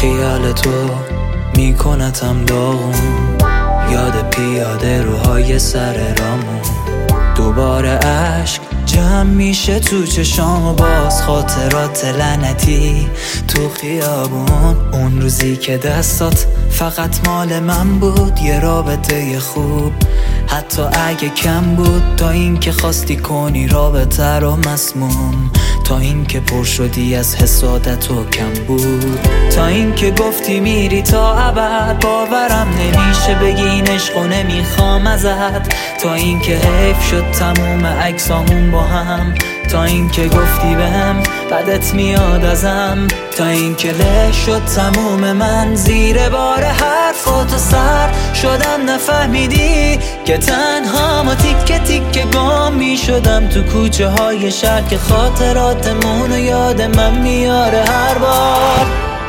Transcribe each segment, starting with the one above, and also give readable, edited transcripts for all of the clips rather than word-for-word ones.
خیال تو میکنتم داغون، یاد پیاده روهای سر رامون. دوباره عشق جمع میشه تو چشام و باز خاطرات لعنتی تو خیابون. اون روزی که دستات فقط مال من بود، یه رابطه خوب حتی اگه کم بود، تا اینکه خواستی کنی رابطه رو مسموم، تا اینکه پر شدی از حسادت و کم بود، تا اینکه گفتی میری تا ابد. باورم نمیشه بگی این عشقو نمیخوام ازت، تا اینکه حیف شد تموم عکسامون با هم، تا اینکه گفتی بهم بدت میاد ازم، تا اینکه له شد تموم من زیر بار حرفات. سر شدم نفهمیدی که تنها ما تیکه تیکه گام میشدم تو کوچه های شهر، که خاطراتمون و یاد من میاره هر بار.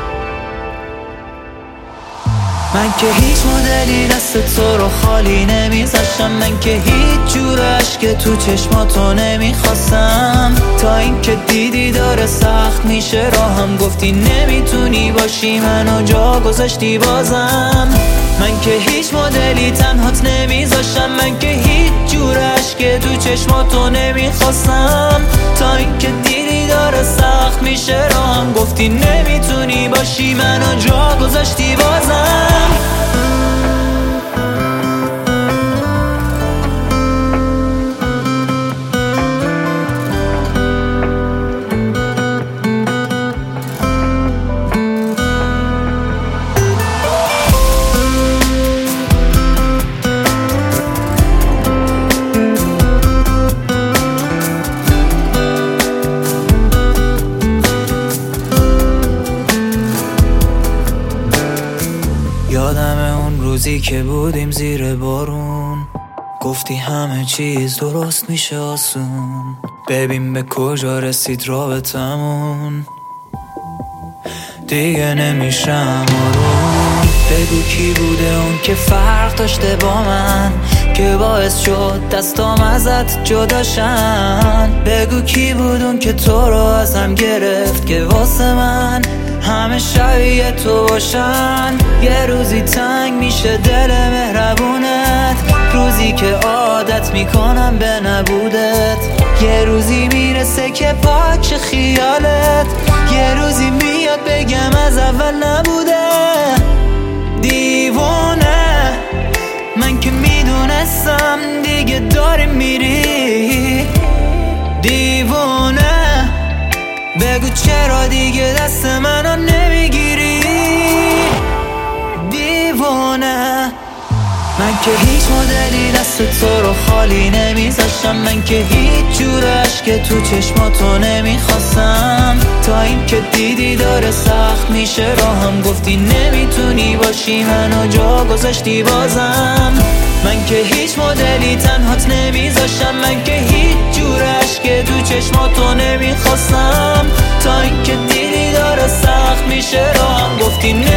من که هیچ مدلی دست تو رو خالی نمیذاشتم، من که هیچ جور عشق تو چشماتو نمیخواستم، تا اینکه دیدی داره سخت میشه راهم، گفتی نمیتونی باشی منو جا گذاشتی بازم. من که هیچ مدلی تنهات نمیذاشتم، من که هیچ جور عشق تو چشماتو نمیخواستم، تا اینکه دیدی داره سخت میشه راهم، گفتی نمیتونی باشی منو جا گذاشتی بازم. یادم اون روزی که بودیم زیر بارون، گفتی همه چیز درست میشه آسون، ببین به کجا رسید رابطمون، دیگه نمیشم آروم. بگو کی بوده اون که فرق داشته با من، که باعث شد دستام ازت جداشن. بگو کی بود اون که تو رو ازم گرفت، که واسه من همه شبیه تو باشن. یه روزی تنگ میشه دل مهربونت، روزی که عادت میکنم به نبودت، یه روزی میرسه که پاک خیالت، یه روزی میاد بگم از اول نبوده. دیوانه من که میدونستم دیگه داری میری، دیوانه بگو چرا دیگه دست منو نمیگیری، دیوانه. من که هیچ مدلی دست تو رو خالی نمیذاشتم، من که هیچ جور عشق تو چشماتو نمیخواستم، تا اینکه دیدی داره سخت میشه راهم، گفتی نمیتونی باشی منو جا گذاشتی بازم. من که هیچ مدلی تنهات نمیذاشتم، من که هیچ جور عشق تو چشماتو نمیخواستم، تا اینکه دیدی داره سخت میشه راهم، گفتی